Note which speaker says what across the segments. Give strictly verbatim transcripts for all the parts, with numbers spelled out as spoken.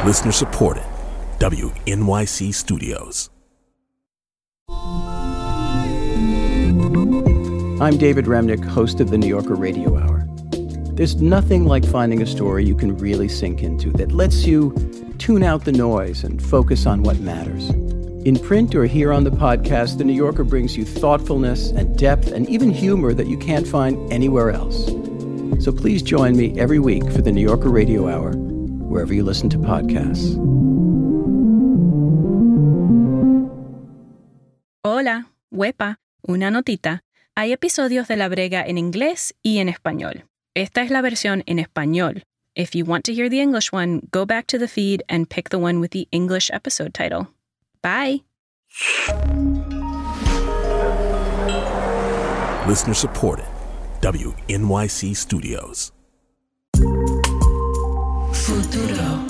Speaker 1: Listener supported. W N Y C Studios.
Speaker 2: I'm David Remnick, host of the New Yorker Radio Hour. There's nothing like finding a story you can really sink into that lets you tune out the noise and focus on what matters. In print or here on the podcast, The New Yorker brings you thoughtfulness and depth and even humor that you can't find anywhere else. So please join me every week for The New Yorker Radio Hour, wherever you listen to podcasts.
Speaker 3: Hola, huepa, una notita. Hay episodios de La Brega en inglés y en español. Esta es la versión en español. If you want to hear the English one, go back to the feed and pick the one with the English episode title. Bye.
Speaker 1: Listener supported. W N Y C Studios.
Speaker 3: Futuro.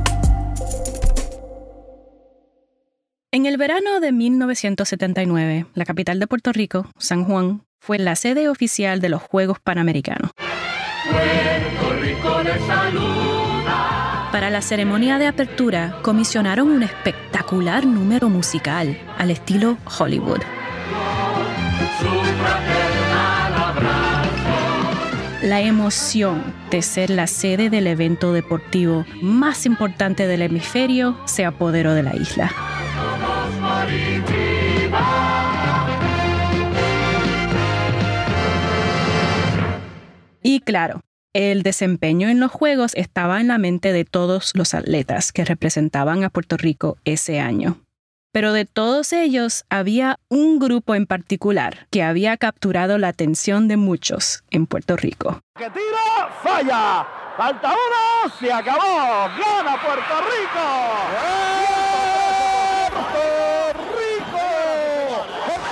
Speaker 3: En el verano de mil novecientos setenta y nueve, la capital de Puerto Rico, San Juan, fue la sede oficial de los Juegos Panamericanos.
Speaker 4: Puerto Rico le saluda.
Speaker 3: Para la ceremonia de apertura, comisionaron un espectacular número musical al estilo Hollywood.
Speaker 4: Su fraternal abrazo.
Speaker 3: La emoción de ser la sede del evento deportivo más importante del hemisferio se apoderó de la isla. Y claro, el desempeño en los Juegos estaba en la mente de todos los atletas que representaban a Puerto Rico ese año. Pero de todos ellos había un grupo en particular que había capturado la atención de muchos en Puerto Rico.
Speaker 5: Que tira, falla. Falta uno, se acabó. Gana Puerto Rico. ¡Puerto Rico!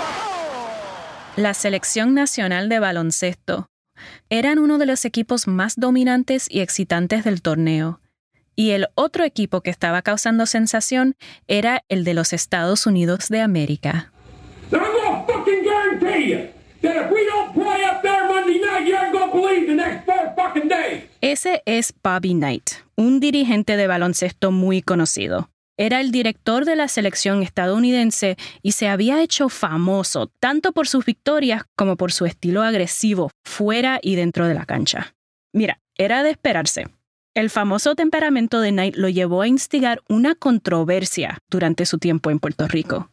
Speaker 3: La Selección Nacional de Baloncesto eran uno de los equipos más dominantes y excitantes del torneo. Y el otro equipo que estaba causando sensación era el de los Estados Unidos de América. Ese es Bobby Knight, un dirigente de baloncesto muy conocido. Era el director de la selección estadounidense y se había hecho famoso tanto por sus victorias como por su estilo agresivo fuera y dentro de la cancha. Mira, era de esperarse. El famoso temperamento de Knight lo llevó a instigar una controversia durante su tiempo en Puerto Rico.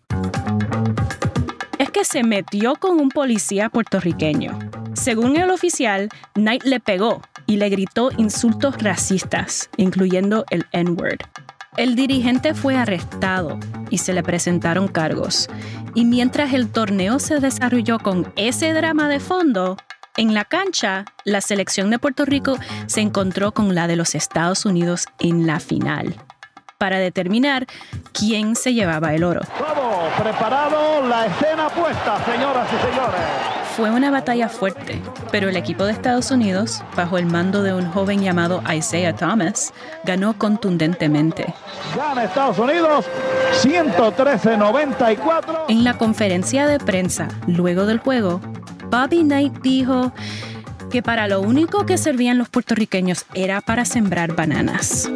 Speaker 3: Es que se metió con un policía puertorriqueño. Según el oficial, Knight le pegó y le gritó insultos racistas, incluyendo el N-word. El dirigente fue arrestado y se le presentaron cargos. Y mientras el torneo se desarrolló con ese drama de fondo, en la cancha, la selección de Puerto Rico se encontró con la de los Estados Unidos en la final, para determinar quién se llevaba el oro.
Speaker 5: Todo preparado, la escena puesta, señoras y señores.
Speaker 3: Fue una batalla fuerte, pero el equipo de Estados Unidos, bajo el mando de un joven llamado Isaiah Thomas, ganó contundentemente.
Speaker 5: Gana Estados Unidos, ciento trece a noventa y cuatro.
Speaker 3: En la conferencia de prensa, luego del juego, Bobby Knight dijo que para lo único que servían los puertorriqueños era para sembrar bananas.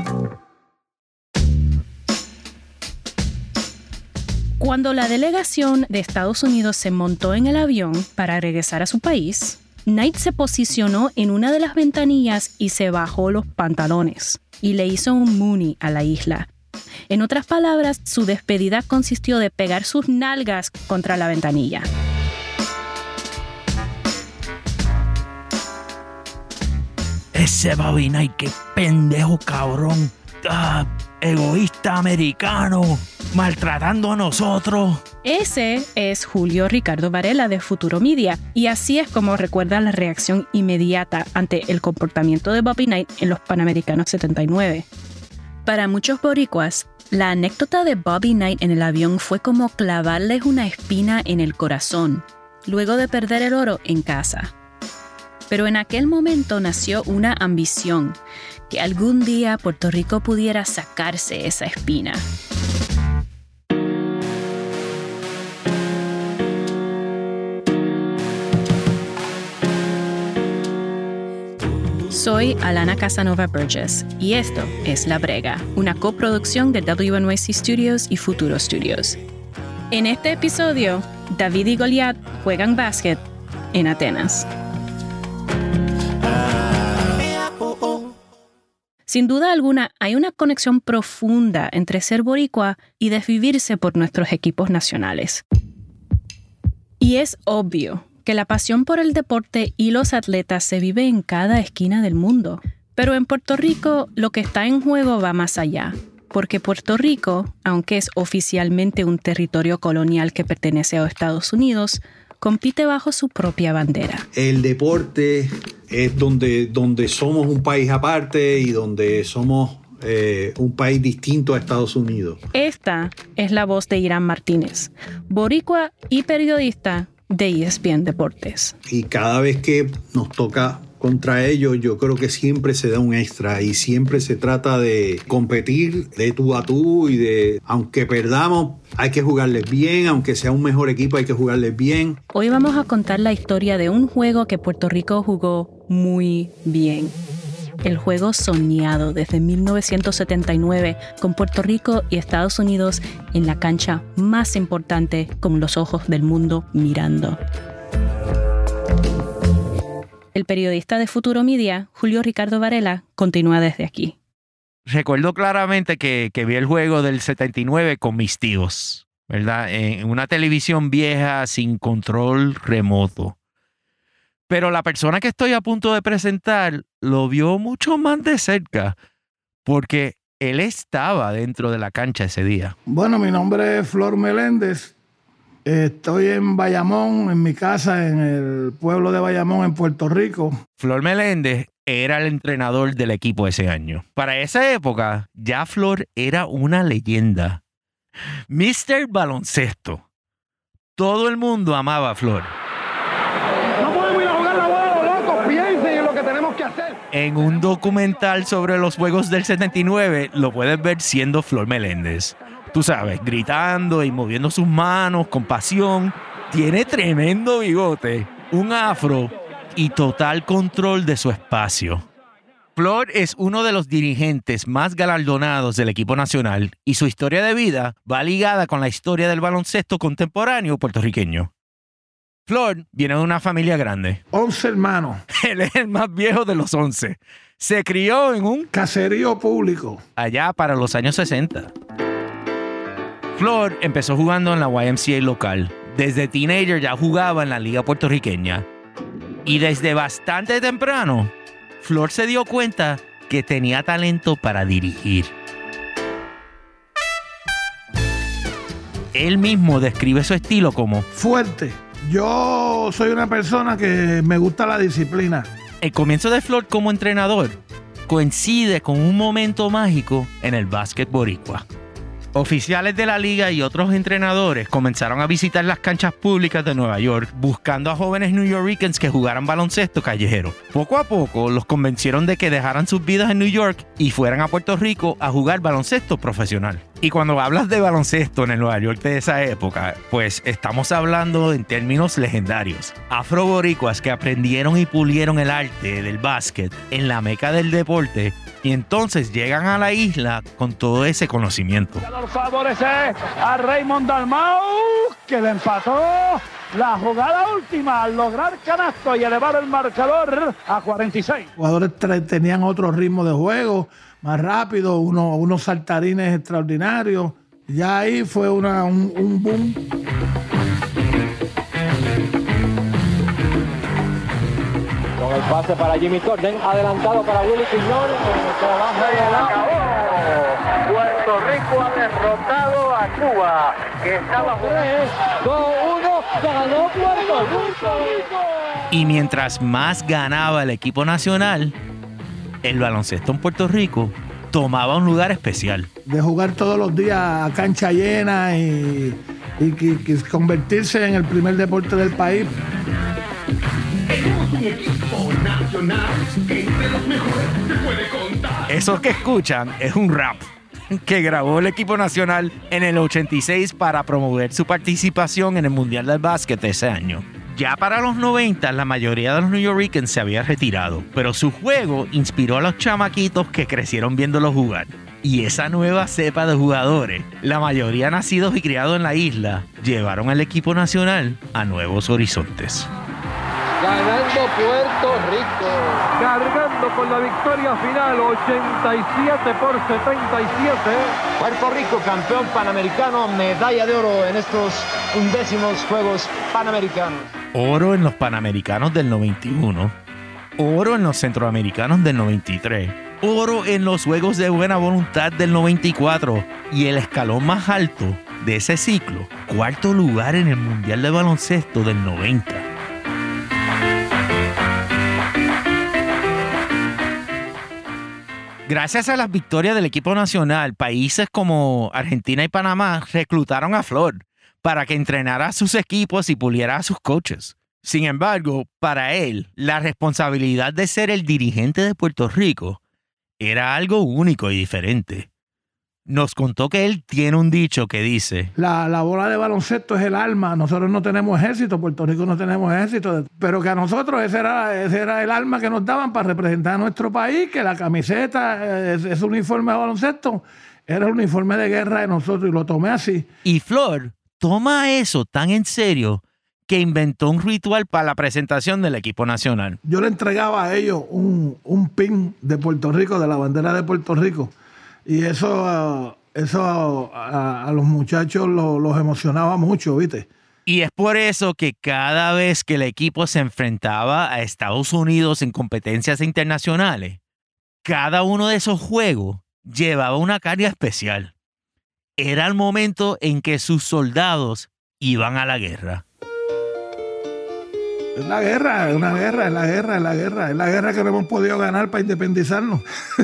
Speaker 3: Cuando la delegación de Estados Unidos se montó en el avión para regresar a su país, Knight se posicionó en una de las ventanillas y se bajó los pantalones y le hizo un moonie a la isla. En otras palabras, su despedida consistió de pegar sus nalgas contra la ventanilla.
Speaker 6: Ese Bobby Knight, qué pendejo cabrón. Ah, egoísta americano, maltratando a nosotros.
Speaker 3: Ese es Julio Ricardo Varela de Futuro Media, y así es como recuerda la reacción inmediata ante el comportamiento de Bobby Knight en los Panamericanos setenta y nueve. Para muchos boricuas, la anécdota de Bobby Knight en el avión fue como clavarles una espina en el corazón, luego de perder el oro en casa. Pero en aquel momento nació una ambición, que algún día Puerto Rico pudiera sacarse esa espina. Soy Alana Casanova Burgess y esto es La Brega, una coproducción de W N Y C Studios y Futuro Studios. En este episodio, David y Goliat juegan básquet en Atenas. Sin duda alguna, hay una conexión profunda entre ser boricua y desvivirse por nuestros equipos nacionales. Y es obvio que la pasión por el deporte y los atletas se vive en cada esquina del mundo. Pero en Puerto Rico, lo que está en juego va más allá. Porque Puerto Rico, aunque es oficialmente un territorio colonial que pertenece a Estados Unidos, compite bajo su propia bandera.
Speaker 7: El deporte es donde, donde somos un país aparte y donde somos eh, un país distinto a Estados Unidos.
Speaker 3: Esta es la voz de Irán Martínez, boricua y periodista de E S P N Deportes.
Speaker 7: Y cada vez que nos toca contra ellos, yo creo que siempre se da un extra y siempre se trata de competir de tú a tú y de, aunque perdamos, hay que jugarles bien, aunque sea un mejor equipo, hay que jugarles bien.
Speaker 3: Hoy vamos a contar la historia de un juego que Puerto Rico jugó muy bien. El juego soñado desde mil novecientos setenta y nueve con Puerto Rico y Estados Unidos en la cancha más importante con los ojos del mundo mirando. El periodista de Futuro Media, Julio Ricardo Varela, continúa desde aquí.
Speaker 6: Recuerdo claramente que, que vi el juego del setenta y nueve con mis tíos, ¿verdad? En una televisión vieja sin control remoto. Pero la persona que estoy a punto de presentar lo vio mucho más de cerca porque él estaba dentro de la cancha ese día.
Speaker 8: Bueno, mi nombre es Flor Meléndez. Estoy en Bayamón, en mi casa, en el pueblo de Bayamón, en Puerto Rico.
Speaker 6: Flor Meléndez era el entrenador del equipo ese año. Para esa época, ya Flor era una leyenda. mister Baloncesto. Todo el mundo amaba a Flor.
Speaker 5: No podemos ir a jugar la bola, locos. Piensen en lo que tenemos que hacer.
Speaker 6: En un documental sobre los Juegos del setenta y nueve, lo puedes ver siendo Flor Meléndez. Tú sabes, gritando y moviendo sus manos con pasión. Tiene tremendo bigote, un afro y total control de su espacio. Flor es uno de los dirigentes más galardonados del equipo nacional y su historia de vida va ligada con la historia del baloncesto contemporáneo puertorriqueño. Flor viene de una familia grande.
Speaker 8: Once hermanos.
Speaker 6: Él es el más viejo de los once. Se crió en un
Speaker 8: caserío público
Speaker 6: allá para los años sesenta. Flor empezó jugando en la Y M C A local. Desde teenager ya jugaba en la liga puertorriqueña. Y desde bastante temprano, Flor se dio cuenta que tenía talento para dirigir. Él mismo describe su estilo como
Speaker 8: fuerte. Yo soy una persona que me gusta la disciplina.
Speaker 6: El comienzo de Flor como entrenador coincide con un momento mágico en el básquet boricua. Oficiales de la liga y otros entrenadores comenzaron a visitar las canchas públicas de Nueva York buscando a jóvenes newyorkers que jugaran baloncesto callejero. Poco a poco los convencieron de que dejaran sus vidas en New York y fueran a Puerto Rico a jugar baloncesto profesional. Y cuando hablas de baloncesto en el Nueva York de esa época, pues estamos hablando en términos legendarios. Afroboricuas que aprendieron y pulieron el arte del básquet en la meca del deporte y entonces llegan a la isla con todo ese conocimiento.
Speaker 5: Favorece a Raymond Dalmau, que le empató la jugada última al lograr canasto y elevar el marcador a cuarenta y seis.
Speaker 8: Los jugadores tenían otro ritmo de juego, más rápido, uno, unos saltarines extraordinarios. Ya ahí fue una, un, un boom.
Speaker 9: Con el pase para Jimmy Corden, adelantado para Willy Quiñón, trabajo de la acabó. Puerto Rico ha derrotado a Cuba, que estaba jugando dos uno, ganó Puerto Rico.
Speaker 6: Y mientras más ganaba el equipo nacional, el baloncesto en Puerto Rico tomaba un lugar especial.
Speaker 8: De jugar todos los días a cancha llena y, y, y, y convertirse en el primer deporte del país.
Speaker 4: Tenemos un equipo nacional que entre los mejores se puede contar.
Speaker 6: Eso que escuchan es un rap que grabó el equipo nacional en el ochenta y seis para promover su participación en el Mundial del Básquet ese año. Ya para los noventa, la mayoría de los nuyorican se había retirado, pero su juego inspiró a los chamaquitos que crecieron viéndolo jugar. Y esa nueva cepa de jugadores, la mayoría nacidos y criados en la isla, llevaron al equipo nacional a nuevos horizontes.
Speaker 9: Ganando Puerto Rico.
Speaker 10: Cargando con la victoria final, ochenta y siete por setenta y siete.
Speaker 11: Puerto Rico, campeón panamericano, medalla de oro en estos undécimos Juegos Panamericanos.
Speaker 6: Oro en los Panamericanos del noventa y uno, oro en los Centroamericanos del noventa y tres, oro en los Juegos de Buena Voluntad del noventa y cuatro y el escalón más alto de ese ciclo, cuarto lugar en el Mundial de Baloncesto del noventa. Gracias a las victorias del equipo nacional, países como Argentina y Panamá reclutaron a Flor para que entrenara a sus equipos y puliera a sus coaches. Sin embargo, para él, la responsabilidad de ser el dirigente de Puerto Rico era algo único y diferente. Nos contó que él tiene un dicho que dice:
Speaker 8: La, la bola de baloncesto es el alma. Nosotros no tenemos ejército, Puerto Rico no tenemos ejército, pero que a nosotros ese era, ese era el alma que nos daban para representar a nuestro país, que la camiseta, ese, ese uniforme de baloncesto, era el uniforme de guerra de nosotros, y lo tomé así.
Speaker 6: Y Flor toma eso tan en serio que inventó un ritual para la presentación del equipo nacional.
Speaker 8: Yo le entregaba a ellos un, un pin de Puerto Rico, de la bandera de Puerto Rico, y eso, uh, eso uh, a, a los muchachos lo, los emocionaba mucho, ¿viste?
Speaker 6: Y es por eso que cada vez que el equipo se enfrentaba a Estados Unidos en competencias internacionales, cada uno de esos juegos llevaba una carga especial. Era el momento en que sus soldados iban a la guerra.
Speaker 8: Es la guerra, es una guerra, es la guerra, es la guerra, es la guerra que no hemos podido ganar para independizarnos.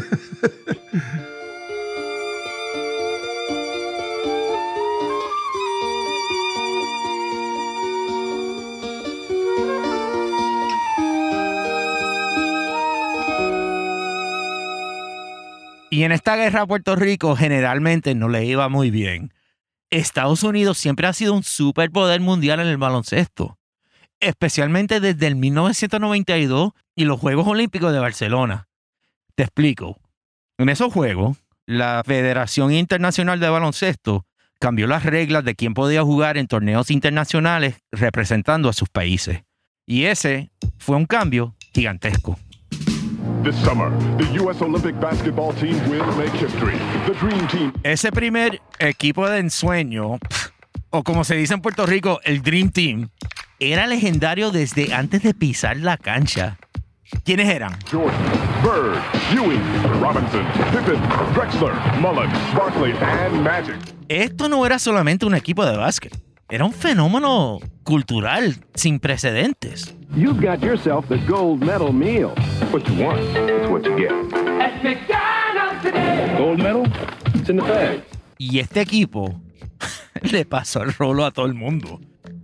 Speaker 6: Y en esta guerra a Puerto Rico generalmente no le iba muy bien. Estados Unidos siempre ha sido un superpoder mundial en el baloncesto, especialmente desde el mil novecientos noventa y dos y los Juegos Olímpicos de Barcelona. Te explico. En esos juegos, la Federación Internacional de Baloncesto cambió las reglas de quién podía jugar en torneos internacionales representando a sus países. Y ese fue un cambio gigantesco.
Speaker 12: This summer, the U S Olympic basketball team will make history. The Dream Team.
Speaker 6: Ese primer equipo de ensueño, o como se dice en Puerto Rico, el Dream Team, era legendario desde antes de pisar la cancha. ¿Quiénes eran?
Speaker 12: Jordan, Bird, Ewing, Robinson, Pippen, Drexler, Mullen, Barkley and Magic.
Speaker 6: Esto no era solamente un equipo de básquet. Era un fenómeno cultural sin precedentes.
Speaker 10: You've got yourself the gold medal meal.
Speaker 12: What you want, it's what you get.
Speaker 4: At McDonald's today.
Speaker 10: Gold medal? It's in the bag.
Speaker 6: Y este equipo le pasó el rolo a todo el mundo.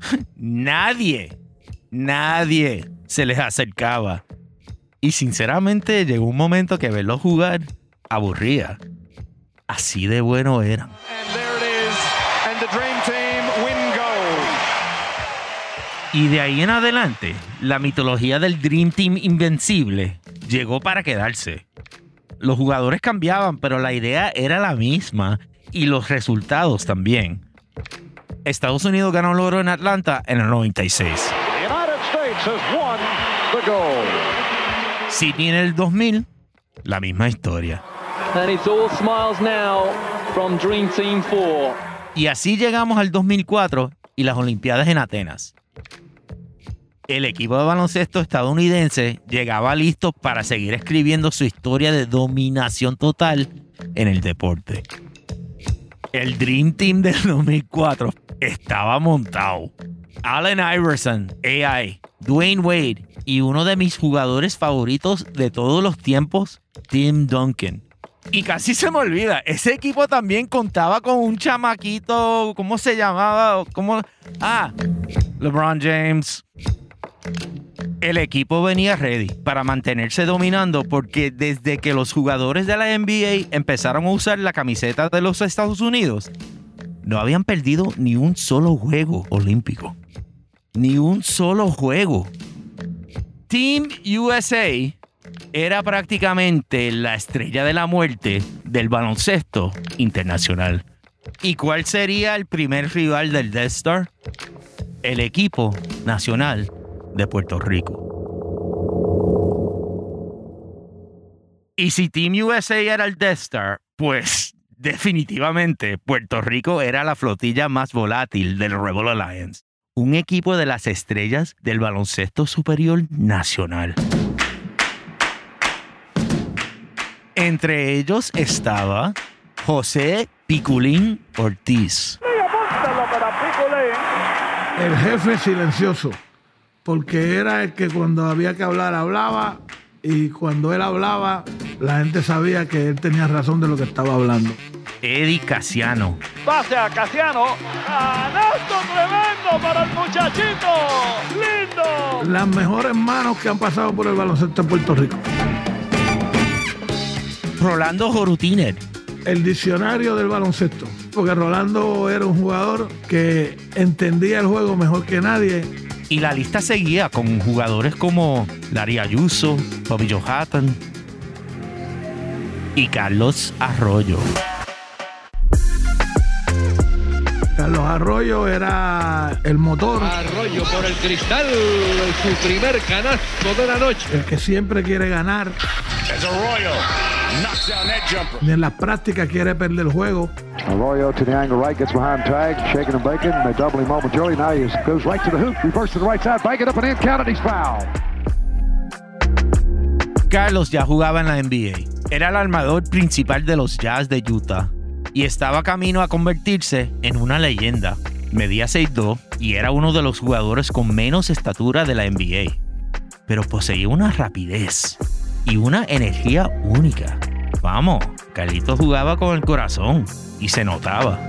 Speaker 6: Nadie, nadie se les acercaba. Y sinceramente llegó un momento que verlos jugar aburría. Así de bueno eran.
Speaker 12: And there it is. And the Dream Team win gold.
Speaker 6: Y de ahí en adelante, la mitología del Dream Team invencible llegó para quedarse. Los jugadores cambiaban, pero la idea era la misma y los resultados también. Estados Unidos ganó el oro en Atlanta en el noventa y seis.
Speaker 9: The United States has won the gold.
Speaker 6: Sydney en el dos mil, la misma historia.
Speaker 13: And it's all smiles now from Dream Team four.
Speaker 6: Y así llegamos al dos mil cuatro y las Olimpiadas en Atenas. El equipo de baloncesto estadounidense llegaba listo para seguir escribiendo su historia de dominación total en el deporte. El Dream Team del dos mil cuatro estaba montado. Allen Iverson, A I, Dwayne Wade y uno de mis jugadores favoritos de todos los tiempos, Tim Duncan. Y casi se me olvida, ese equipo también contaba con un chamaquito, ¿cómo se llamaba? ¿Cómo? Ah, LeBron James. El equipo venía ready para mantenerse dominando porque desde que los jugadores de la N B A empezaron a usar la camiseta de los Estados Unidos, no habían perdido ni un solo juego olímpico. ni un solo juego. Team U S A era prácticamente la estrella de la muerte del baloncesto internacional. ¿Y cuál sería el primer rival del Death Star? El equipo nacional de Puerto Rico. Y si Team U S A era el Death Star, pues definitivamente Puerto Rico era la flotilla más volátil del Rebel Alliance, un equipo de las estrellas del baloncesto superior nacional. Entre ellos estaba José Piculín Ortiz.
Speaker 8: El jefe silencioso, porque era el que cuando había que hablar, hablaba, y cuando él hablaba, la gente sabía que él tenía razón de lo que estaba hablando.
Speaker 6: Eddie Casiano.
Speaker 5: Pase a Casiano. ¡Canasto tremendo para el muchachito! ¡Lindo!
Speaker 8: Las mejores manos que han pasado por el baloncesto de Puerto Rico.
Speaker 6: Rolando Jorutiner.
Speaker 8: El diccionario del baloncesto. Porque Rolando era un jugador que entendía el juego mejor que nadie.
Speaker 6: Y la lista seguía con jugadores como Larry Ayuso, Bobby Johatton y Carlos Arroyo.
Speaker 8: Carlos Arroyo era el motor.
Speaker 10: Arroyo por el cristal, su primer canasto de la noche.
Speaker 8: El que siempre quiere ganar. Ni en las prácticas quiere perder el juego.
Speaker 14: Arroyo to the angle right, gets behind tag, shaking and baking. They double him momentarily. Now he goes right to the hoop, reverse to the right side, bank it up and in, count it, he's fouled.
Speaker 6: Carlos ya jugaba en la N B A. Era el armador principal de los Jazz de Utah y estaba camino a convertirse en una leyenda. Medía seis dos y era uno de los jugadores con menos estatura de la N B A. Pero poseía una rapidez y una energía única. Vamos, Carlitos jugaba con el corazón y se notaba.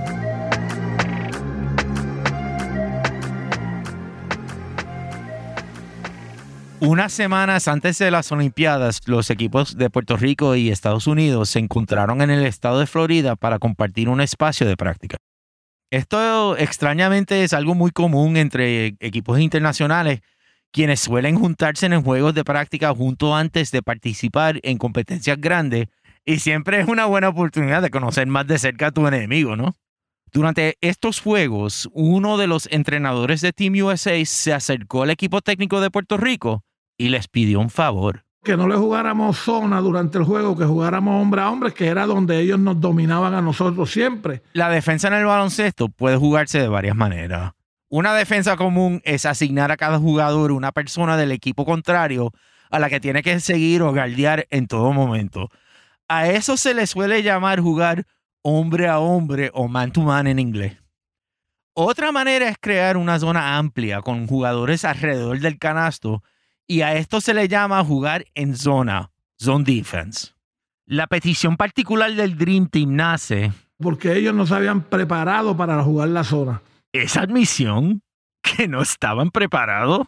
Speaker 6: Unas semanas antes de las Olimpiadas, los equipos de Puerto Rico y Estados Unidos se encontraron en el estado de Florida para compartir un espacio de práctica. Esto extrañamente es algo muy común entre equipos internacionales, quienes suelen juntarse en juegos de práctica junto antes de participar en competencias grandes, y siempre es una buena oportunidad de conocer más de cerca a tu enemigo, ¿no? Durante estos juegos, uno de los entrenadores de Team U S A se acercó al equipo técnico de Puerto Rico y les pidió un favor.
Speaker 8: Que no le jugáramos zona durante el juego, que jugáramos hombre a hombre, que era donde ellos nos dominaban a nosotros siempre.
Speaker 6: La defensa en el baloncesto puede jugarse de varias maneras. Una defensa común es asignar a cada jugador una persona del equipo contrario a la que tiene que seguir o guardiar en todo momento. A eso se le suele llamar jugar hombre a hombre o man to man en inglés. Otra manera es crear una zona amplia con jugadores alrededor del canasto, y a esto se le llama jugar en zona, zone defense. La petición particular del Dream Team nace
Speaker 8: porque ellos no se habían preparado para jugar la zona.
Speaker 6: ¿Esa admisión que no estaban preparados?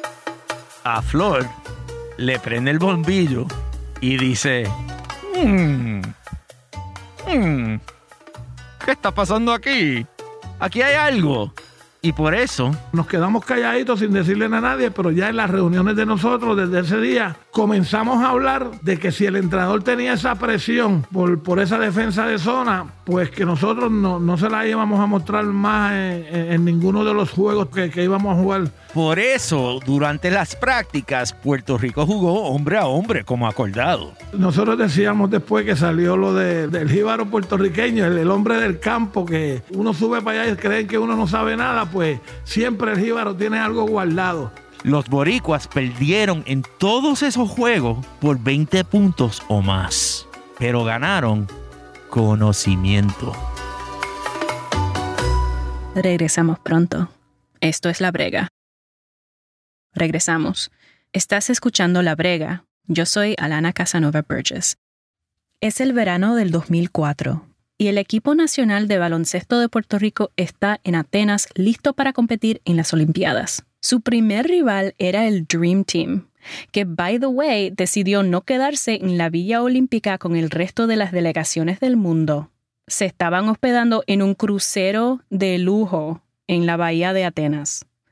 Speaker 6: A Flor le prende el bombillo y dice: Hmm, hmm, ¿qué está pasando aquí? Aquí hay algo. Y por eso
Speaker 8: nos quedamos calladitos sin decirle a nadie, pero ya en las reuniones de nosotros desde ese día comenzamos a hablar de que si el entrenador tenía esa presión por, por esa defensa de zona, pues que nosotros no, no se la íbamos a mostrar más en, en, en ninguno de los juegos que, que íbamos a jugar.
Speaker 6: Por eso, durante las prácticas, Puerto Rico jugó hombre a hombre como acordado.
Speaker 8: Nosotros decíamos después que salió lo de, del jíbaro puertorriqueño, el, el hombre del campo, que uno sube para allá y creen que uno no sabe nada, pues siempre el jíbaro tiene algo guardado.
Speaker 6: Los boricuas perdieron en todos esos juegos por veinte puntos o más, pero ganaron conocimiento.
Speaker 3: Regresamos pronto. Esto es La Brega. Regresamos. Estás escuchando La Brega. Yo soy Alana Casanova Burgess. Es el verano del dos mil cuatro y el equipo nacional de baloncesto de Puerto Rico está en Atenas listo para competir en las Olimpiadas. Su primer rival era el Dream Team, que, by the way, decidió no quedarse en la Villa Olímpica con el resto de las delegaciones del mundo. Se estaban hospedando en un crucero de lujo en la bahía de Atenas.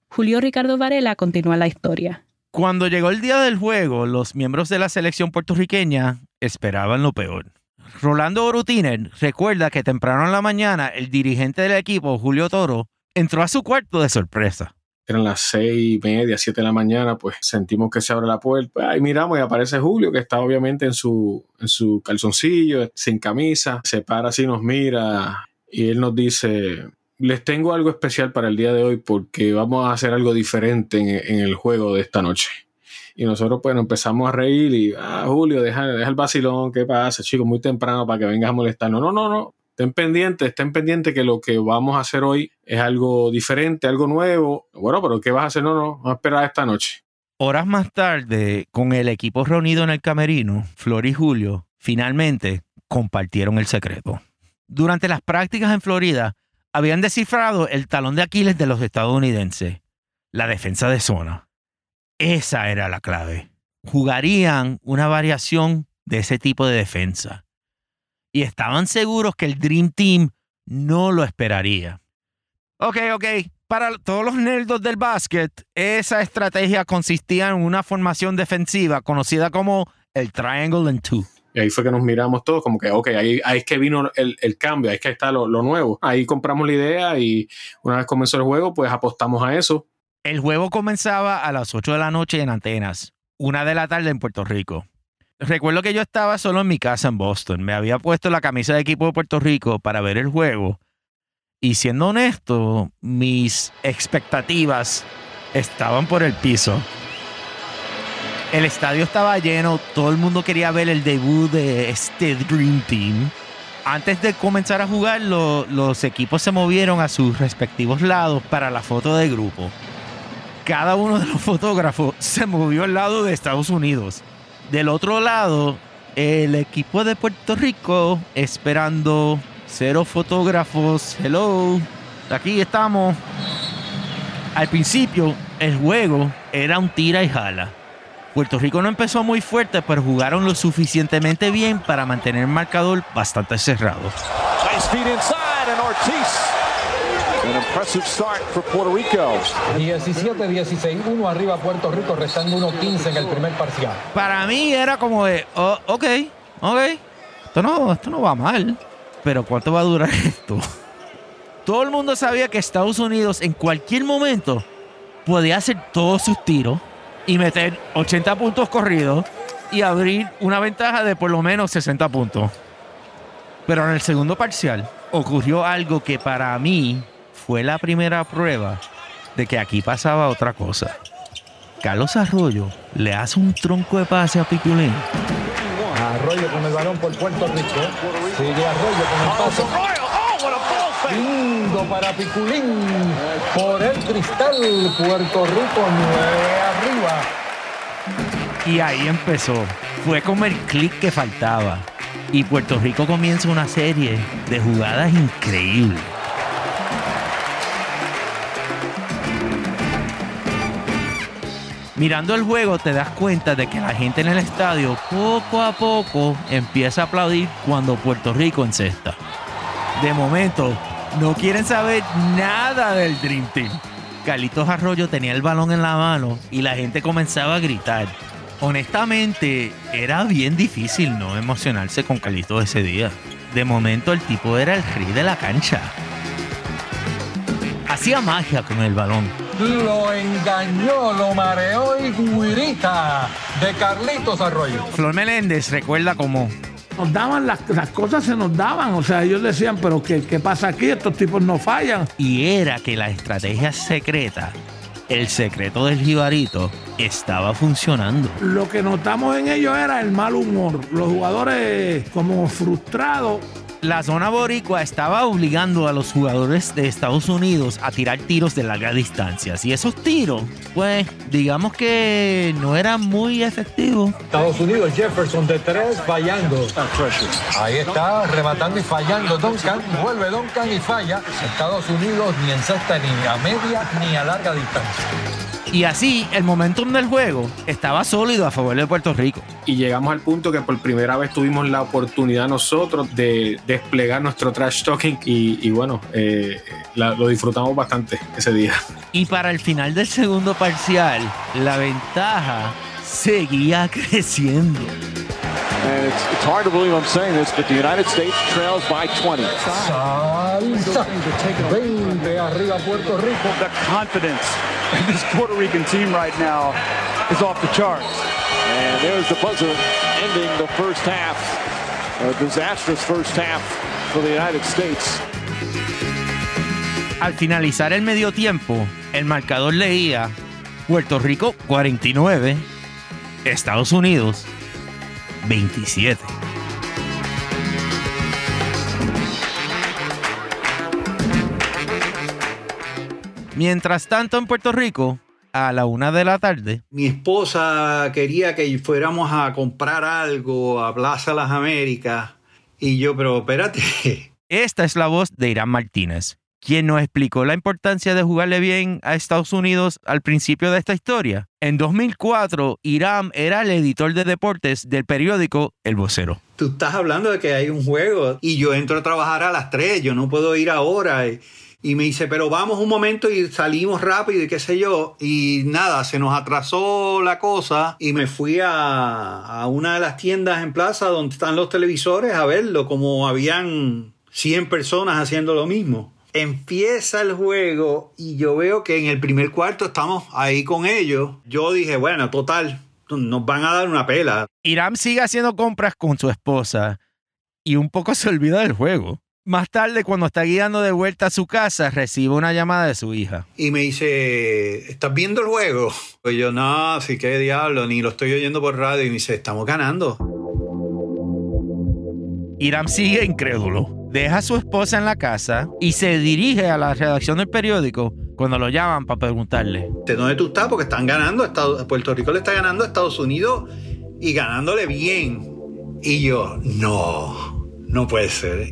Speaker 3: Julio Ricardo Varela continúa la historia.
Speaker 6: Cuando llegó el día del juego, los miembros de la selección puertorriqueña esperaban lo peor. Rolando Orutiner recuerda que temprano en la mañana el dirigente del equipo, Julio Toro, entró a su cuarto de sorpresa.
Speaker 15: Eran las seis y media, siete de la mañana, pues sentimos que se abre la puerta. Ahí miramos y aparece Julio, que está obviamente en su, en su calzoncillo, sin camisa. Se para así, nos mira y él nos dice: les tengo algo especial para el día de hoy porque vamos a hacer algo diferente en, en el juego de esta noche. Y nosotros pues nos empezamos a reír y, ah, Julio, deja, deja el vacilón, ¿qué pasa, chicos? Muy temprano para que vengas a molestarnos. No, no, no. Estén pendientes, estén pendientes que lo que vamos a hacer hoy es algo diferente, algo nuevo. Bueno, pero ¿qué vas a hacer? No, no, vamos a esperar esta noche.
Speaker 6: Horas más tarde, con el equipo reunido en el camerino, Flor y Julio finalmente compartieron el secreto. Durante las prácticas en Florida, habían descifrado el talón de Aquiles de los estadounidenses, la defensa de zona. Esa era la clave. Jugarían una variación de ese tipo de defensa. Y estaban seguros que el Dream Team no lo esperaría. Ok, ok. Para todos los nerdos del básquet, esa estrategia consistía en una formación defensiva conocida como el Triangle and Two.
Speaker 15: Y ahí fue que nos miramos todos como que, ok, ahí, ahí es que vino el, el cambio, ahí es que está lo, lo nuevo. Ahí compramos la idea y una vez comenzó el juego, pues apostamos a eso.
Speaker 6: El juego comenzaba a las ocho de la noche en Atenas, una de la tarde en Puerto Rico. Recuerdo que yo estaba solo en mi casa en Boston. Me había puesto la camisa de equipo de Puerto Rico para ver el juego. Y siendo honesto, mis expectativas estaban por el piso. El estadio estaba lleno, todo el mundo quería ver el debut de este Dream Team. Antes de comenzar a jugar, lo, los equipos se movieron a sus respectivos lados para la foto de grupo. Cada uno de los fotógrafos se movió al lado de Estados Unidos. Del otro lado, el equipo de Puerto Rico esperando. Cero fotógrafos. Hello. Aquí estamos. Al principio, el juego era un tira y jala. Puerto Rico no empezó muy fuerte, pero jugaron lo suficientemente bien para mantener el marcador bastante cerrado.
Speaker 16: Nice feed inside and Ortiz. An impressive start for Puerto Rico.
Speaker 10: diecisiete dieciséis, uno arriba Puerto Rico, restando uno quince en el primer parcial.
Speaker 6: Para mí era como de, oh, ok, ok, esto no, esto no va mal, pero ¿cuánto va a durar esto? Todo el mundo sabía que Estados Unidos en cualquier momento podía hacer todos sus tiros y meter ochenta puntos corridos y abrir una ventaja de por lo menos sesenta puntos. Pero en el segundo parcial ocurrió algo que para mí fue la primera prueba de que aquí pasaba otra cosa. Carlos Arroyo le hace un tronco de pase a Piculín.
Speaker 10: Arroyo con el balón por Puerto Rico. Sigue Arroyo con el pase. Lindo para Piculín. Por el cristal, Puerto Rico nueve arriba.
Speaker 6: Y ahí empezó. Fue como el clic que faltaba. Y Puerto Rico comienza una serie de jugadas increíbles. Mirando el juego te das cuenta de que la gente en el estadio poco a poco empieza a aplaudir cuando Puerto Rico encesta. De momento, no quieren saber nada del Dream Team. Carlitos Arroyo tenía el balón en la mano y la gente comenzaba a gritar. Honestamente, era bien difícil no emocionarse con Carlitos ese día. De momento, el tipo era el rey de la cancha. Hacía magia con el balón.
Speaker 10: Lo engañó, lo mareó y guirita de Carlitos Arroyo.
Speaker 6: Flor Meléndez recuerda cómo
Speaker 8: nos daban las, las cosas, se nos daban. O sea, ellos decían, pero ¿qué, qué pasa aquí? Estos tipos no fallan.
Speaker 6: Y era que la estrategia secreta, el secreto del jibarito, estaba funcionando.
Speaker 8: Lo que notamos en ellos era el mal humor. Los jugadores como frustrados.
Speaker 6: La zona boricua estaba obligando a los jugadores de Estados Unidos a tirar tiros de larga distancia. Y esos tiros, pues, digamos que no eran muy efectivos.
Speaker 10: Estados Unidos, Jefferson de tres, fallando. Ahí está, rematando y fallando Duncan. Vuelve Duncan y falla. Estados Unidos ni encesta ni a media ni a larga distancia.
Speaker 6: Y así, el momentum del juego estaba sólido a favor de Puerto Rico.
Speaker 15: Y llegamos al punto que por primera vez tuvimos la oportunidad nosotros de desplegar nuestro trash talking y, y bueno, eh, la, lo disfrutamos bastante ese día.
Speaker 6: Y para el final del segundo parcial, la ventaja seguía creciendo.
Speaker 16: And it's, it's hard to believe I'm saying this, but the United States trails by twenty.
Speaker 10: Salsa. veinte arriba Puerto Rico.
Speaker 5: The confidence in this Puerto Rican team right now is off the charts.
Speaker 16: And there's the buzzer ending the first half. A disastrous first half for the United States.
Speaker 6: Al finalizar el medio tiempo, el marcador leía Puerto Rico cuarenta y nueve, Estados Unidos veintisiete. Mientras tanto, en Puerto Rico, a la una de la tarde,
Speaker 7: mi esposa quería que fuéramos a comprar algo a Plaza Las Américas y yo, pero espérate.
Speaker 6: Esta es la voz de Irán Martínez, quien nos explicó la importancia de jugarle bien a Estados Unidos al principio de esta historia. En dos mil cuatro, Irán era el editor de deportes del periódico El Vocero.
Speaker 7: Tú estás hablando de que hay un juego y yo entro a trabajar a las tres, yo no puedo ir ahora. Y, y me dice, pero vamos un momento y salimos rápido y qué sé yo. Y nada, se nos atrasó la cosa y me fui a, a una de las tiendas en Plaza donde están los televisores a verlo, como habían cien personas haciendo lo mismo. Empieza el juego y yo veo que en el primer cuarto estamos ahí con ellos. Yo dije, bueno, total, nos van a dar una pela.
Speaker 6: Irán sigue haciendo compras con su esposa y un poco se olvida del juego. Más tarde, cuando está guiando de vuelta a su casa, recibe una llamada de su hija.
Speaker 7: Y me dice, ¿estás viendo el juego? Pues yo, no, sí, qué diablo, ni lo estoy oyendo por radio. Y me dice, estamos ganando.
Speaker 6: Irán sigue incrédulo. Deja a su esposa en la casa y se dirige a la redacción del periódico cuando lo llaman para preguntarle.
Speaker 7: ¿De dónde tú estás? Porque están ganando. Estados, Puerto Rico le está ganando a Estados Unidos y ganándole bien. Y yo, no, no puede ser.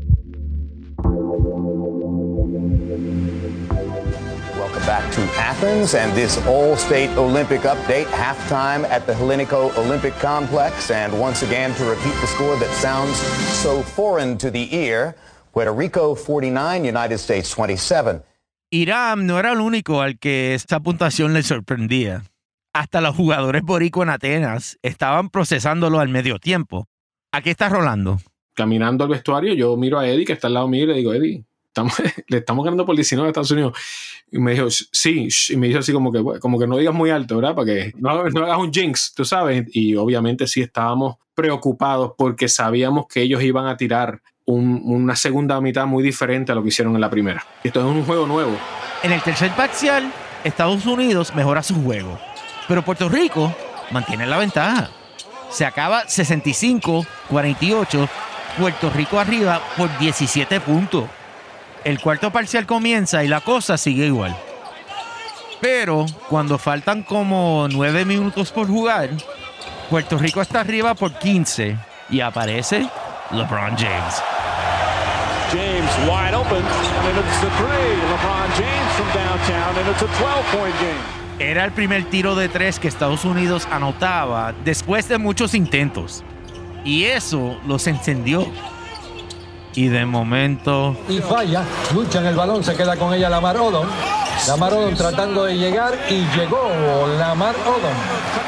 Speaker 17: Back to Athens and this All-State Olympic update. Halftime at the Hellenico Olympic Complex. And once again, to repeat the score that sounds so foreign to the ear, Puerto Rico forty-nine, United States twenty-seven.
Speaker 6: Irán no era el único al que esta puntuación le sorprendía. Hasta los jugadores boricua en Atenas estaban procesándolo al medio tiempo. ¿A qué está Rolando?
Speaker 15: Caminando al vestuario, yo miro a Eddie, que está al lado mío, y le digo, Eddie, Estamos, le estamos ganando por diecinueve a Estados Unidos. Y me dijo, sí, y me dijo así como que, como que no digas muy alto, ¿verdad? Para que no, no hagas un jinx, tú sabes. Y obviamente sí estábamos preocupados porque sabíamos que ellos iban a tirar un, una segunda mitad muy diferente a lo que hicieron en la primera. Esto es un juego nuevo.
Speaker 6: En el tercer parcial, Estados Unidos mejora su juego, pero Puerto Rico mantiene la ventaja. Se acaba sesenta y cinco cuarenta y ocho, Puerto Rico arriba por diecisiete puntos. El cuarto parcial comienza y la cosa sigue igual. Pero cuando faltan como nueve minutos por jugar, Puerto Rico está arriba por quince y aparece LeBron James.
Speaker 16: James wide open, and it's the three. LeBron James from downtown, and it's a twelve-point game.
Speaker 6: Era el primer tiro de tres que Estados Unidos anotaba después de muchos intentos. Y eso los encendió. Y de momento...
Speaker 10: Y falla, lucha en el balón, se queda con ella Lamar Odom. Lamar Odom tratando de llegar y llegó Lamar Odom.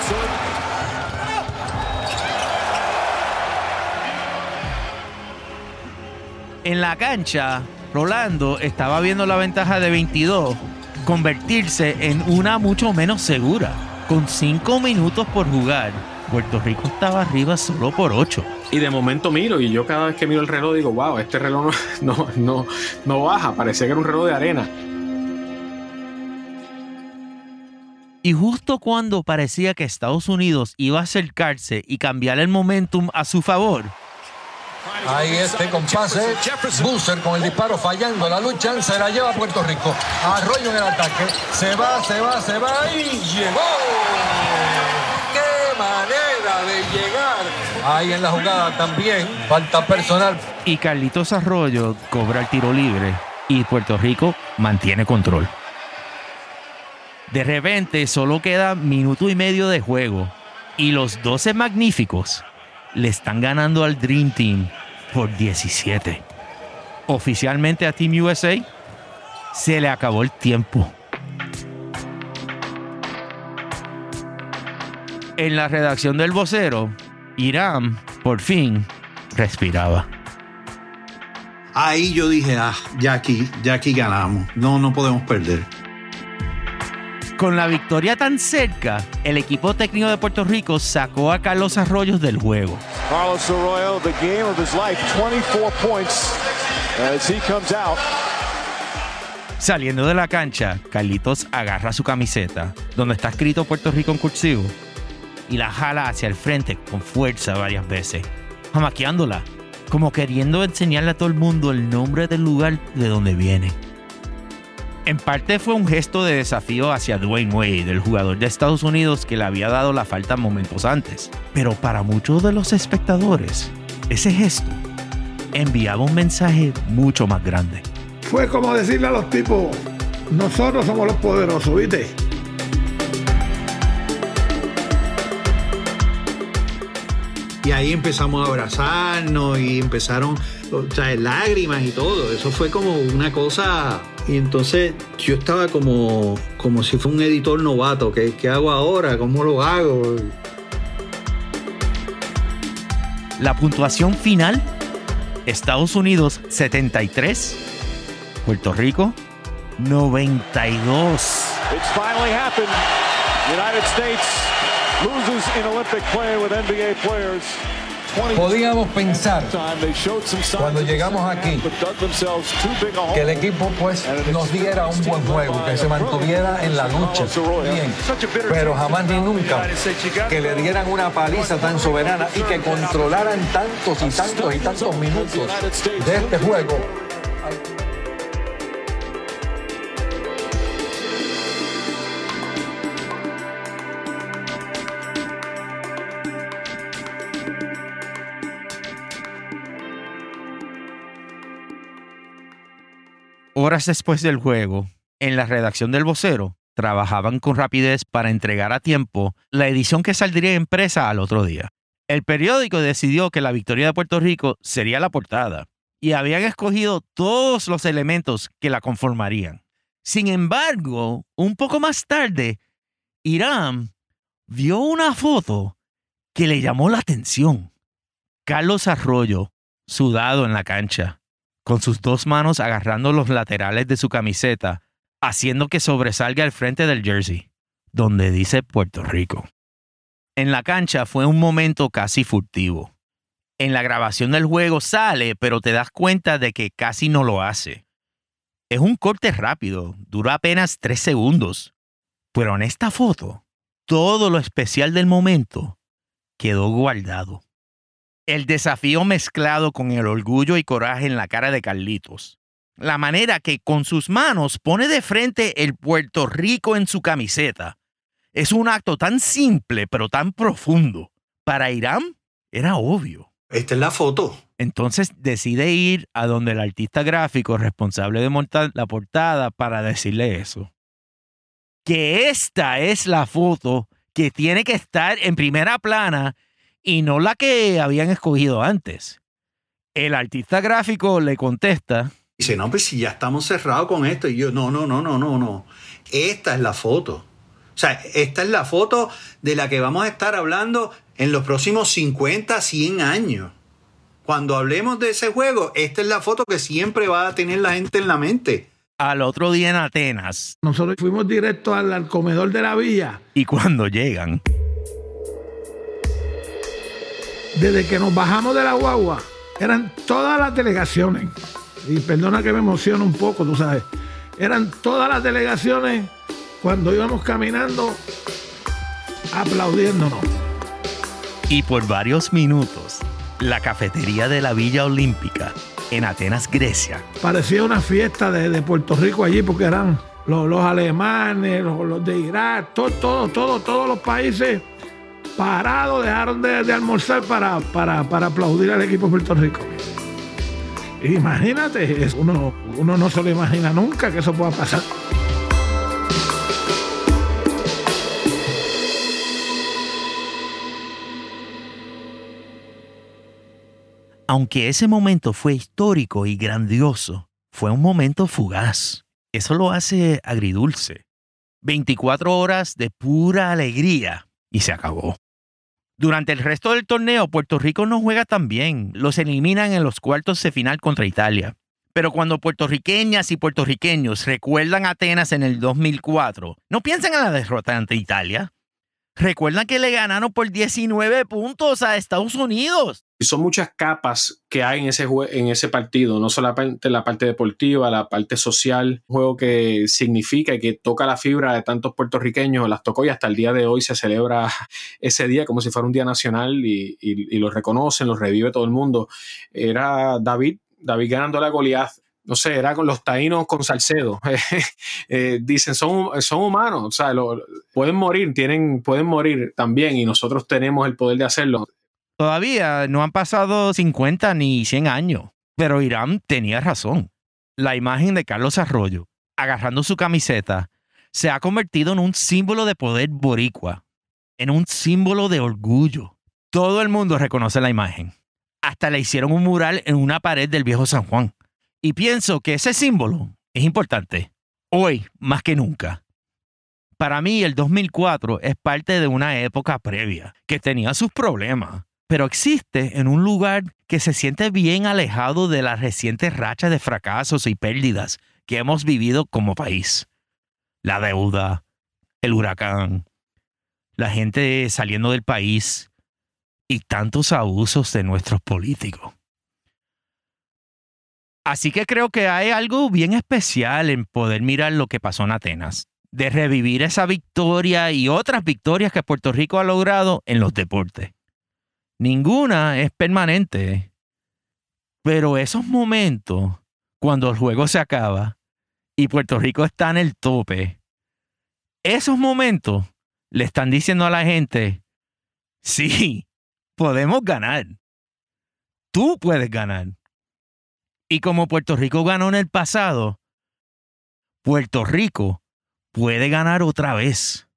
Speaker 6: En la cancha, Rolando estaba viendo la ventaja de veintidós convertirse en una mucho menos segura. Con cinco minutos por jugar, Puerto Rico estaba arriba solo por ocho.
Speaker 15: Y de momento miro, y yo cada vez que miro el reloj digo, wow, este reloj no, no, no, no baja, parecía que era un reloj de arena.
Speaker 6: Y justo cuando parecía que Estados Unidos iba a acercarse y cambiar el momentum a su favor,
Speaker 10: ahí este con pase, Boozer con el disparo fallando, la lucha se la lleva a Puerto Rico. Arroyo en el ataque, se va, se va, se va y llegó. ¡Qué manera de llegar! Ahí en la jugada también, falta personal.
Speaker 6: Y Carlitos Arroyo cobra el tiro libre y Puerto Rico mantiene control. De repente solo queda minuto y medio de juego y los doce magníficos le están ganando al Dream Team por diecisiete. Oficialmente a Team U S A se le acabó el tiempo. En la redacción del Vocero, Irán por fin respiraba.
Speaker 7: Ahí yo dije, ah, ya aquí, ya aquí ganamos. No, no podemos perder.
Speaker 6: Con la victoria tan cerca, el equipo técnico de Puerto Rico sacó a Carlos Arroyo del juego.
Speaker 16: Carlos Arroyo, the game of his life, twenty-four points as he comes out.
Speaker 6: Saliendo de la cancha, Carlitos agarra su camiseta, donde está escrito Puerto Rico en cursivo, y la jala hacia el frente con fuerza varias veces, jamaqueándola, como queriendo enseñarle a todo el mundo el nombre del lugar de donde viene. En parte fue un gesto de desafío hacia Dwayne Wade, el jugador de Estados Unidos que le había dado la falta momentos antes. Pero para muchos de los espectadores, ese gesto enviaba un mensaje mucho más grande.
Speaker 8: Fue como decirle a los tipos, nosotros somos los poderosos, ¿viste?
Speaker 7: Y ahí empezamos a abrazarnos y empezaron, o sea, lágrimas y todo. Eso fue como una cosa. Y entonces yo estaba como, como si fuera un editor novato. ¿Qué, qué hago ahora? ¿Cómo lo hago?
Speaker 6: La puntuación final: Estados Unidos setenta y tres, Puerto Rico noventa y dos.
Speaker 16: It's finally happened. United States loses in Olympic play with N B A players.
Speaker 10: Podíamos pensar cuando llegamos aquí que el equipo pues nos diera un buen juego, que se mantuviera en la lucha bien, pero jamás ni nunca que le dieran una paliza tan soberana y que controlaran tantos y tantos y tantos minutos de este juego.
Speaker 6: Horas después del juego, en la redacción del Vocero, trabajaban con rapidez para entregar a tiempo la edición que saldría impresa al otro día. El periódico decidió que la victoria de Puerto Rico sería la portada y habían escogido todos los elementos que la conformarían. Sin embargo, un poco más tarde, Irán vio una foto que le llamó la atención. Carlos Arroyo, sudado en la cancha, con sus dos manos agarrando los laterales de su camiseta, haciendo que sobresalga el frente del jersey, donde dice Puerto Rico. En la cancha fue un momento casi furtivo. En la grabación del juego sale, pero te das cuenta de que casi no lo hace. Es un corte rápido, dura apenas tres segundos. Pero en esta foto, todo lo especial del momento quedó guardado. El desafío mezclado con el orgullo y coraje en la cara de Carlitos. La manera que con sus manos pone de frente el Puerto Rico en su camiseta. Es un acto tan simple pero tan profundo. Para Irán era obvio.
Speaker 7: Esta es la foto.
Speaker 6: Entonces decide ir a donde el artista gráfico responsable de montar la portada para decirle eso. Que esta es la foto que tiene que estar en primera plana y no la que habían escogido antes. El artista gráfico le contesta.
Speaker 7: Dice, no, pues si ya estamos cerrados con esto. Y yo, no, no, no, no, no, no. Esta es la foto. O sea, esta es la foto de la que vamos a estar hablando en los próximos cincuenta, cien años. Cuando hablemos de ese juego, esta es la foto que siempre va a tener la gente en la mente.
Speaker 6: Al otro día en Atenas.
Speaker 8: Nosotros fuimos directo al, al comedor de la villa.
Speaker 6: Y cuando llegan...
Speaker 8: Desde que nos bajamos de la guagua, eran todas las delegaciones, y perdona que me emocione un poco, tú sabes, eran todas las delegaciones cuando íbamos caminando aplaudiéndonos.
Speaker 6: Y por varios minutos, la cafetería de la Villa Olímpica en Atenas, Grecia.
Speaker 8: Parecía una fiesta de, de Puerto Rico allí porque eran los, los alemanes, los, los de Irak, todo, todo, todo, todos los países parados, dejaron de, de almorzar para, para, para aplaudir al equipo de Puerto Rico. Imagínate, uno, uno no se lo imagina nunca que eso pueda pasar.
Speaker 6: Aunque ese momento fue histórico y grandioso, fue un momento fugaz. Eso lo hace agridulce. veinticuatro horas de pura alegría y se acabó. Durante el resto del torneo, Puerto Rico no juega tan bien. Los eliminan en los cuartos de final contra Italia. Pero cuando puertorriqueñas y puertorriqueños recuerdan a Atenas en el dos mil cuatro, no piensan en la derrota ante Italia. Recuerdan que le ganaron por diecinueve puntos a Estados Unidos.
Speaker 15: Y son muchas capas que hay en ese, jue- en ese partido, no solamente la parte deportiva, la parte social, un juego que significa y que toca la fibra de tantos puertorriqueños, las tocó y hasta el día de hoy se celebra ese día como si fuera un día nacional y, y, y lo reconocen, lo revive todo el mundo. Era David, David ganándole a Goliat. No sé, era con los taínos con Salcedo. eh, dicen, son, son humanos, o sea, lo, pueden morir, tienen, pueden morir también y nosotros tenemos el poder de hacerlo.
Speaker 6: Todavía no han pasado cincuenta ni cien años, pero Irán tenía razón. La imagen de Carlos Arroyo, agarrando su camiseta, se ha convertido en un símbolo de poder boricua, en un símbolo de orgullo. Todo el mundo reconoce la imagen. Hasta le hicieron un mural en una pared del viejo San Juan. Y pienso que ese símbolo es importante, hoy más que nunca. Para mí, el dos mil cuatro es parte de una época previa, que tenía sus problemas, pero existe en un lugar que se siente bien alejado de las recientes rachas de fracasos y pérdidas que hemos vivido como país. La deuda, el huracán, la gente saliendo del país y tantos abusos de nuestros políticos. Así que creo que hay algo bien especial en poder mirar lo que pasó en Atenas, de revivir esa victoria y otras victorias que Puerto Rico ha logrado en los deportes. Ninguna es permanente, pero esos momentos, cuando el juego se acaba y Puerto Rico está en el tope, esos momentos le están diciendo a la gente, sí, podemos ganar. Tú puedes ganar. Y como Puerto Rico ganó en el pasado, Puerto Rico puede ganar otra vez.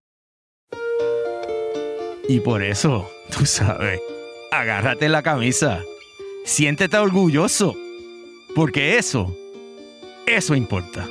Speaker 6: Y por eso, tú sabes, agárrate la camisa, siéntete orgulloso, porque eso, eso importa.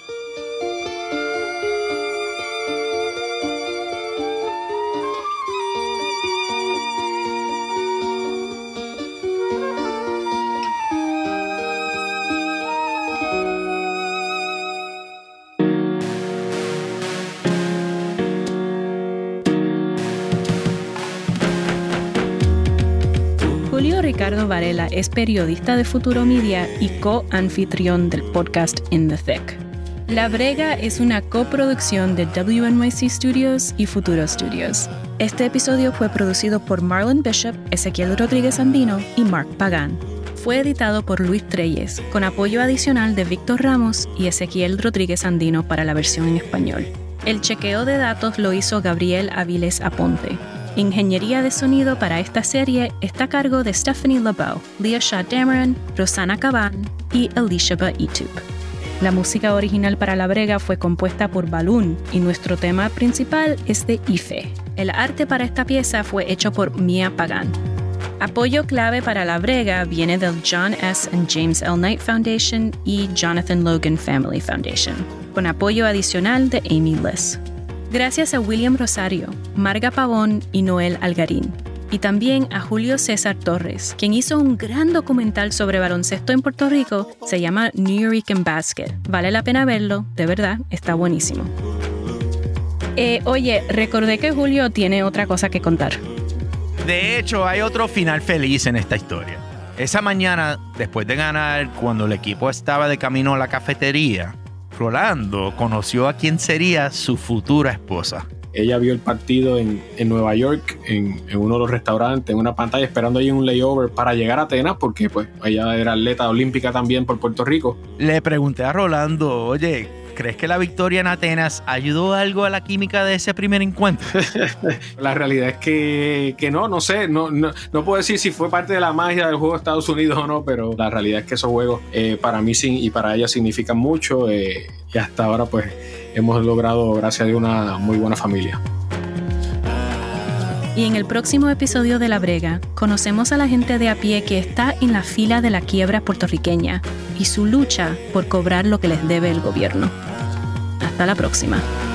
Speaker 3: Julio Ricardo Varela es periodista de Futuro Media y co-anfitrión del podcast In the Thick. La Brega es una coproducción de W N Y C Studios y Futuro Studios. Este episodio fue producido por Marlon Bishop, Ezequiel Rodríguez Andino y Mark Pagan. Fue editado por Luis Treyes, con apoyo adicional de Víctor Ramos y Ezequiel Rodríguez Andino para la versión en español. El chequeo de datos lo hizo Gabriel Aviles Aponte. Ingeniería de sonido para esta serie está a cargo de Stephanie LeBeau, Leah Shah Dameron, Rosana Caban y Alicia Baitup. La música original para La Brega fue compuesta por Balloon y nuestro tema principal es de Ife. El arte para esta pieza fue hecho por Mia Pagan. Apoyo clave para La Brega viene del John S. and James L. Knight Foundation y Jonathan Logan Family Foundation, con apoyo adicional de Amy Liss. Gracias a William Rosario, Marga Pavón y Noel Algarín. Y también a Julio César Torres, quien hizo un gran documental sobre baloncesto en Puerto Rico, se llama Nuyorican Basket. Vale la pena verlo, de verdad, está buenísimo. Eh, oye, recordé que Julio tiene otra cosa que contar.
Speaker 6: De hecho, hay otro final feliz en esta historia. Esa mañana, después de ganar, cuando el equipo estaba de camino a la cafetería, Rolando conoció a quien sería su futura esposa.
Speaker 15: Ella vio el partido en, en Nueva York, en, en uno de los restaurantes, en una pantalla, esperando ahí un layover para llegar a Atenas, porque pues ella era atleta olímpica también por Puerto Rico.
Speaker 6: Le pregunté a Rolando, oye, ¿crees que la victoria en Atenas ayudó algo a la química de ese primer encuentro?
Speaker 15: La realidad es que, que no, no sé, no, no, no puedo decir si fue parte de la magia del juego de Estados Unidos o no, pero la realidad es que esos juegos eh, para mí y para ella significan mucho eh, y hasta ahora pues hemos logrado, gracias a Dios, una muy buena familia.
Speaker 3: Y en el próximo episodio de La Brega, conocemos a la gente de a pie que está en la fila de la quiebra puertorriqueña y su lucha por cobrar lo que les debe el gobierno. Hasta la próxima.